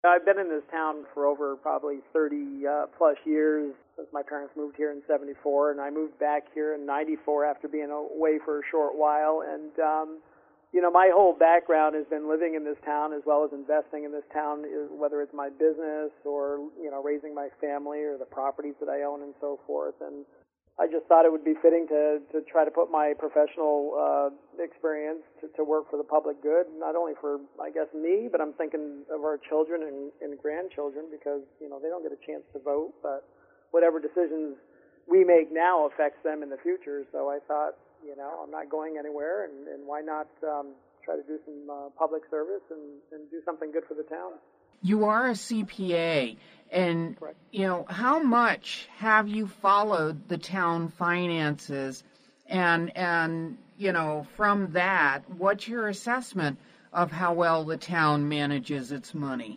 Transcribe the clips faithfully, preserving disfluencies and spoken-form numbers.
I've been in this town for over probably thirty uh, plus years since my parents moved here in seventy-four, and I moved back here in ninety-four after being away for a short while. And, um, you know, my whole background has been living in this town as well as investing in this town, whether it's my business or, you know, raising my family or the properties that I own and so forth. And I just thought it would be fitting to, to try to put my professional uh, experience to, to work for the public good, not only for, I guess, me, but I'm thinking of our children and, and grandchildren because, you know, they don't get a chance to vote, but whatever decisions we make now affects them in the future. So I thought, you know, I'm not going anywhere, and, and why not um, try to do some uh, public service and, and do something good for the town. You are a C P A, and, Correct. you know, how much have you followed the town finances? And, and, you know, from that, what's your assessment of how well the town manages its money?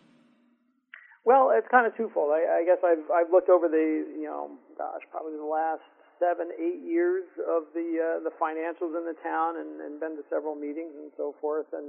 Well, it's kind of twofold. I, I guess I've, I've looked over the, you know, gosh, probably the last seven, eight years of the uh, the financials in the town, and, and been to several meetings and so forth. And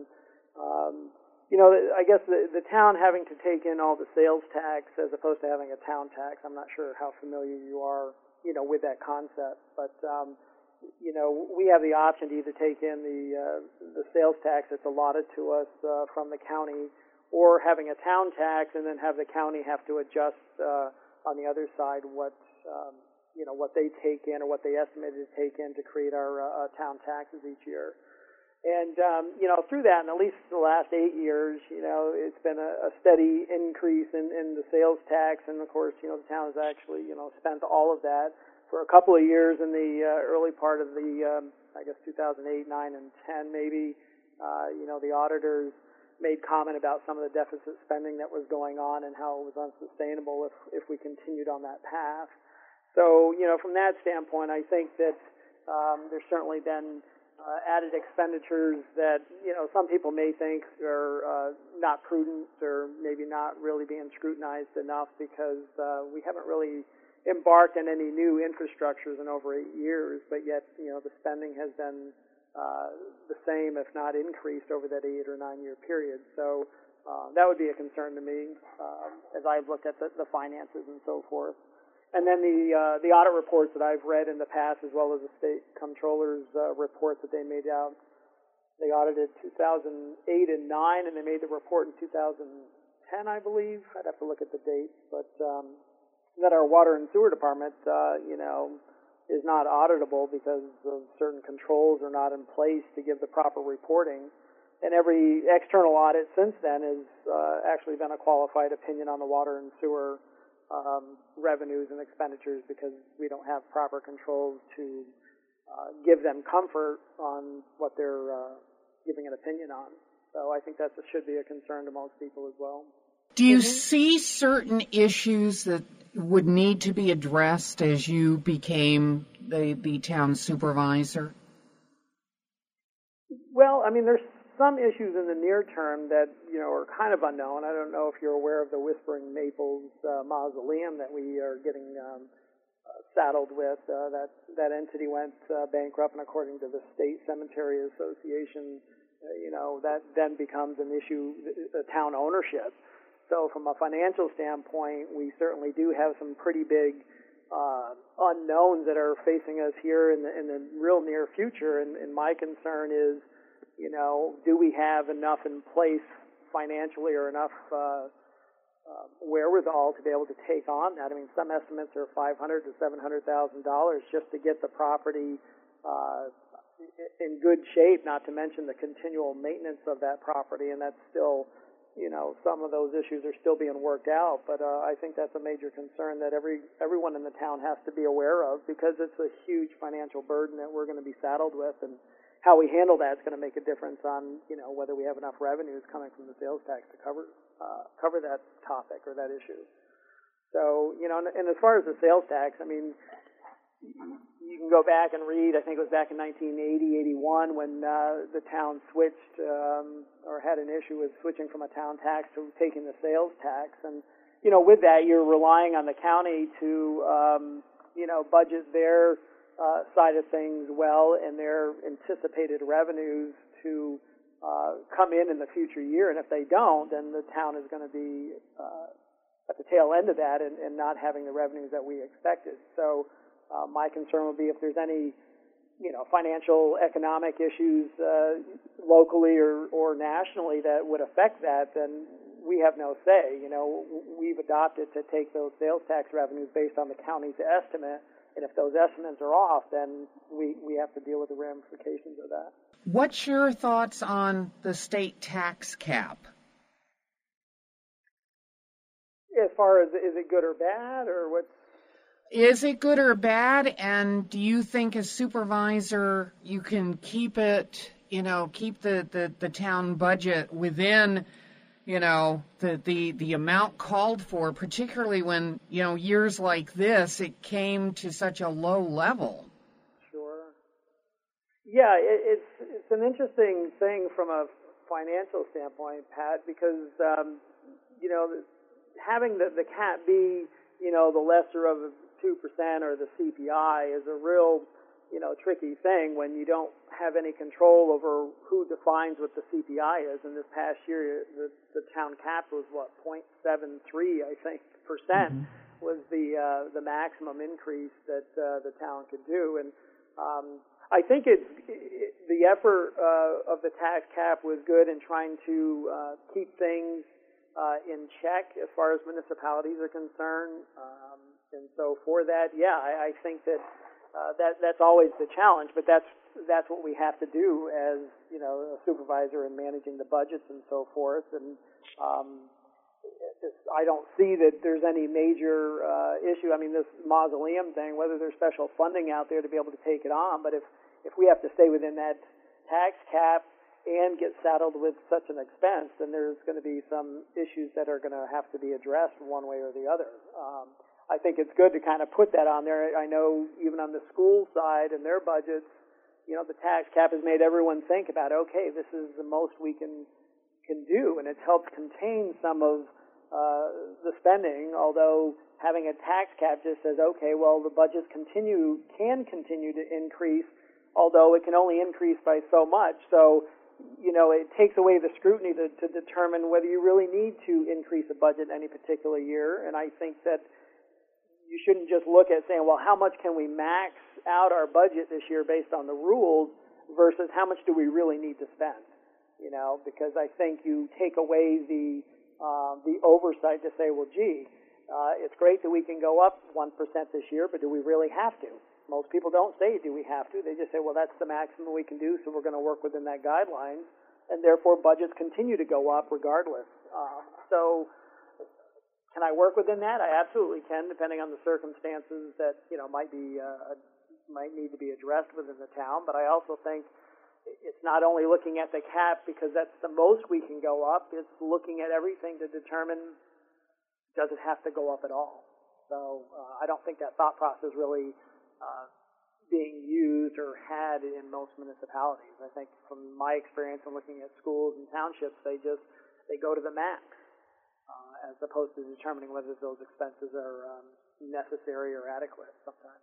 um, you know, I guess the the town having to take in all the sales tax as opposed to having a town tax. I'm not sure how familiar you are, you know, with that concept, but um, you know, we have the option to either take in the uh, the sales tax that's allotted to us uh, from the county, or having a town tax and then have the county have to adjust uh, on the other side what um, you know, what they take in or what they estimated to take in to create our uh, town taxes each year. And, um, you know, through that, in at least the last eight years, you know, it's been a, a steady increase in, in the sales tax. And, of course, you know, the town has actually, you know, spent all of that for a couple of years in the uh, early part of the, um, I guess, two thousand eight, nine, and ten maybe. Uh, you know, the auditors made comment about some of the deficit spending that was going on and how it was unsustainable if, if we continued on that path. So, you know, from that standpoint, I think that um, there's certainly been uh, added expenditures that, you know, some people may think are uh, not prudent or maybe not really being scrutinized enough because uh, we haven't really embarked on any new infrastructures in over eight years, but yet, you know, the spending has been uh, the same, if not increased, over that eight or nine year period. So uh, that would be a concern to me um, as I've looked at the, the finances and so forth. And then the uh, the audit reports that I've read in the past, as well as the state comptroller's uh, reports that they made out. They audited two thousand eight and nine, and they made the report in two thousand ten, I believe. I'd have to look at the dates, but um, that our water and sewer department, uh, you know, is not auditable because of certain controls are not in place to give the proper reporting. And every external audit since then has uh, actually been a qualified opinion on the water and sewer Um, revenues and expenditures because we don't have proper controls to uh, give them comfort on what they're uh, giving an opinion on. So I think that should be a concern to most people as well. Do you Mm-hmm. see certain issues that would need to be addressed as you became the, the town supervisor? Well, I mean, there's some issues in the near term that, you know, are kind of unknown. I don't know if you're aware of the Whispering Maples uh, mausoleum that we are getting um, uh, saddled with. Uh, that that entity went uh, bankrupt, and according to the State Cemetery Association, uh, you know, that then becomes an issue, uh, town ownership. So from a financial standpoint, we certainly do have some pretty big uh, unknowns that are facing us here in the, in the real near future, and, and my concern is, you know, do we have enough in place financially or enough uh, uh, wherewithal to be able to take on that? I mean, some estimates are five hundred to seven hundred thousand dollars just to get the property uh, in good shape. Not to mention the continual maintenance of that property, and that's still, you know, some of those issues are still being worked out. But uh, I think that's a major concern that every everyone in the town has to be aware of because it's a huge financial burden that we're going to be saddled with, and how we handle that is going to make a difference on, you know, whether we have enough revenues coming from the sales tax to cover uh, cover that topic or that issue. So, you know, and, and as far as the sales tax, I mean, you can go back and read, I think it was back in nineteen eighty, eighty-one when uh, the town switched um, or had an issue with switching from a town tax to taking the sales tax. And, you know, with that, you're relying on the county to, um, you know, budget their Uh, side of things well and their anticipated revenues to uh, come in in the future year, and if they don't, then the town is going to be uh, at the tail end of that and, and not having the revenues that we expected. So uh, my concern would be if there's any, you know, financial, economic issues uh, locally or, or nationally that would affect that, then we have no say. You know, we've adopted to take those sales tax revenues based on the county's estimate, and if those estimates are off, then we, we have to deal with the ramifications of that. What's your thoughts on the state tax cap? As far as, is it good or bad, or what's... Is it good or bad, and do you think as supervisor you can keep it, you know, keep the, the, the town budget within, you know, the, the, the amount called for, particularly when, you know, years like this, it came to such a low level? Sure. Yeah, it, it's, it's an interesting thing from a financial standpoint, Pat, because, um, you know, having the, the cap be, you know, the lesser of two percent or the C P I is a real, you know, tricky thing when you don't have any control over who defines what the C P I is. And this past year, the, the town cap was what, zero point seven three, I think, percent mm-hmm. was the uh, the maximum increase that uh, the town could do. And um, I think it's it, the effort uh, of the tax cap was good in trying to uh, keep things uh, in check as far as municipalities are concerned. Um, and so for that, yeah, I, I think that. Uh, that that's always the challenge, but that's that's what we have to do as, you know, a supervisor in managing the budgets and so forth. And um, it's, I don't see that there's any major uh, issue. I mean, this mausoleum thing, whether there's special funding out there to be able to take it on, but if if we have to stay within that tax cap and get saddled with such an expense, then there's going to be some issues that are going to have to be addressed one way or the other. Um, I think it's good to kind of put that on there. I know even on the school side and their budgets, you know, the tax cap has made everyone think about, okay, this is the most we can can do, and it's helped contain some of uh, the spending, although having a tax cap just says, okay, well, the budgets continue, can continue to increase, although it can only increase by so much. So, you know, it takes away the scrutiny to, to determine whether you really need to increase a budget any particular year, and I think that you shouldn't just look at saying, well, how much can we max out our budget this year based on the rules versus how much do we really need to spend, you know, because I think you take away the uh, the oversight to say, well, gee, uh, it's great that we can go up one percent this year, but do we really have to? Most people don't say, do we have to? They just say, well, that's the maximum we can do, so we're going to work within that guideline, and therefore budgets continue to go up regardless. Uh, so... Can I work within that? I absolutely can, depending on the circumstances that, you know, might be uh, might need to be addressed within the town. But I also think it's not only looking at the cap because that's the most we can go up. It's looking at everything to determine, does it have to go up at all? So uh, I don't think that thought process really uh, being used or had in most municipalities. I think from my experience in looking at schools and townships, they just they go to the max. Uh, as opposed to determining whether those expenses are um, necessary or adequate sometimes.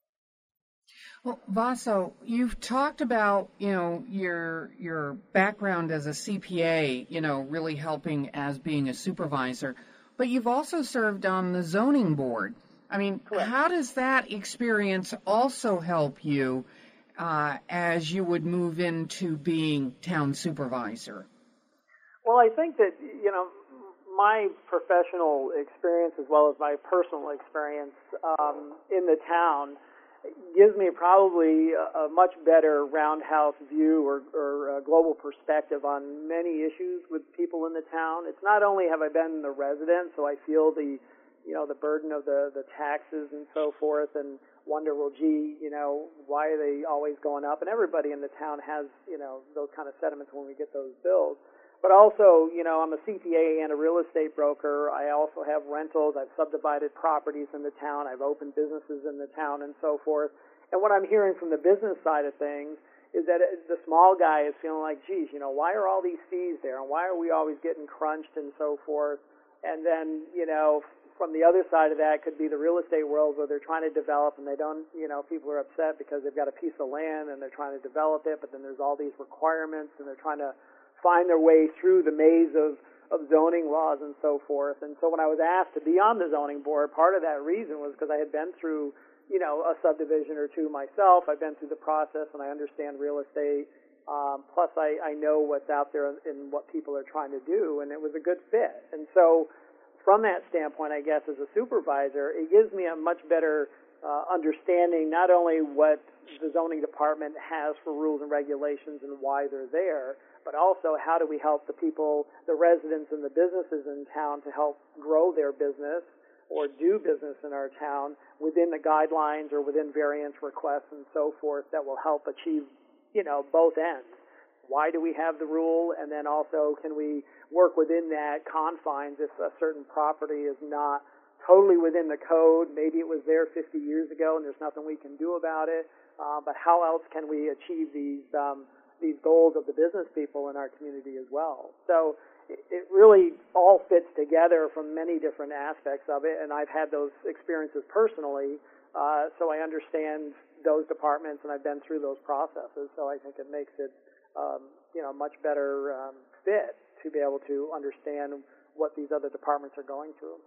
Well, Vaso, you've talked about, you know, your your background as a C P A, you know, really helping as being a supervisor, but you've also served on the zoning board. I mean, Correct. How does that experience also help you uh, as you would move into being town supervisor? Well, I think that, you know, my professional experience as well as my personal experience um, in the town gives me probably a, a much better roundhouse view or, or a global perspective on many issues with people in the town. It's not only have I been the resident, so I feel the, you know, the burden of the, the taxes and so forth and wonder, well, gee, you know, why are they always going up? And everybody in the town has, you know, those kind of sentiments when we get those bills. But also, you know, I'm a C P A and a real estate broker. I also have rentals. I've subdivided properties in the town. I've opened businesses in the town and so forth. And what I'm hearing from the business side of things is that the small guy is feeling like, geez, you know, why are all these fees there? And why are we always getting crunched and so forth? And then, you know, from the other side of that could be the real estate world where they're trying to develop and they don't, you know, people are upset because they've got a piece of land and they're trying to develop it, but then there's all these requirements and they're trying to find their way through the maze of, of zoning laws and so forth. And so when I was asked to be on the zoning board, part of that reason was because I had been through, you know, a subdivision or two myself. I've been through the process and I understand real estate. Um, plus I, I know what's out there and what people are trying to do, and it was a good fit. And so from that standpoint, I guess, as a supervisor, it gives me a much better uh, understanding not only what the zoning department has for rules and regulations and why they're there, but also how do we help the people, the residents and the businesses in town to help grow their business or do business in our town within the guidelines or within variance requests and so forth that will help achieve, you know, both ends. Why do we have the rule? And then also, can we work within that confines if a certain property is not totally within the code? Maybe it was there fifty years ago and there's nothing we can do about it. Uh, but how else can we achieve these um, these goals of the business people in our community as well? So it, it really all fits together from many different aspects of it. And I've had those experiences personally, uh, so I understand those departments and I've been through those processes. So I think it makes it Um, you know, much better um, fit to be able to understand what these other departments are going through.